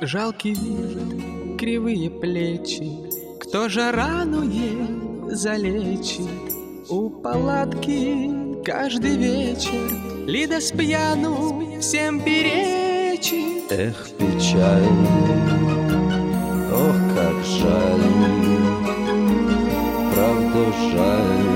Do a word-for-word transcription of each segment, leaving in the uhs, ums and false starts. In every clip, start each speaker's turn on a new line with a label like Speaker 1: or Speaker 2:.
Speaker 1: жалкий вид, кривые плечи. Кто же рану ей залечит? У палатки каждый вечер Лида с пьяну всем перечит.
Speaker 2: Эх, печаль, ох, как жаль, правда жаль.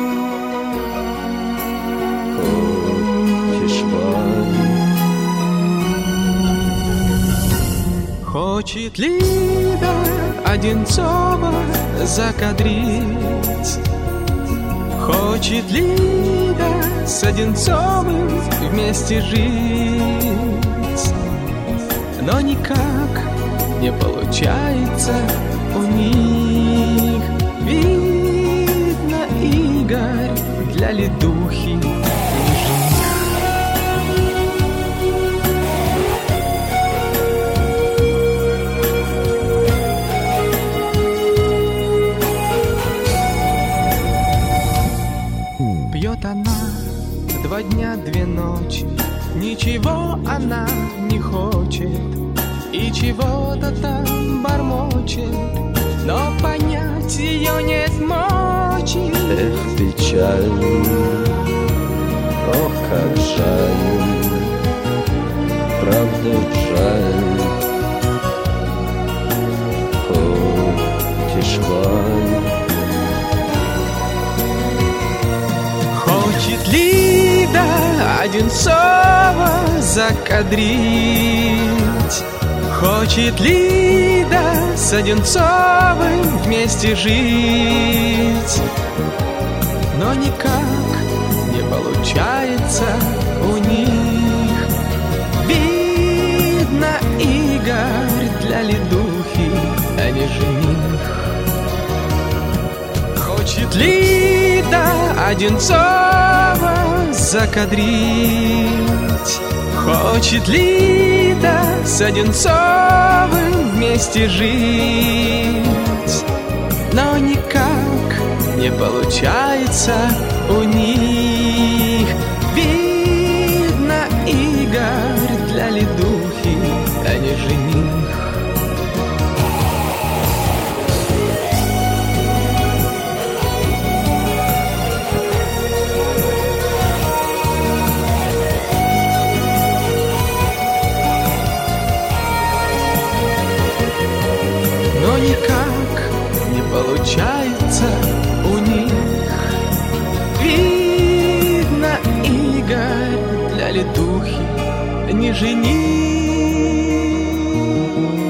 Speaker 1: Хочет Лида Одинцова закадрить, хочет Лида с Одинцовым вместе жить, но никак не получается у них. Видно, Игорь для Лидухи она два дня, две ночи, ничего она не хочет и чего-то там бормочет, но понять ее нет мочи.
Speaker 2: Эх, печаль, ох, как жаль, правда жаль, хоть и шваль.
Speaker 1: Хочет Лида Одинцова закадрить, хочет Лида с Одинцовым вместе жить, но никак не получается у них. Видно, Игорь для Лидухи, а не жених. Хочет Лида Одинцова закадрить, хочет Лида с Одинцовым вместе жить, но никак не получается у них. Видно, Игорь для Лидухи, а не жених. Но никак не получается у них. Видно, Игорь для Лидухи не жених.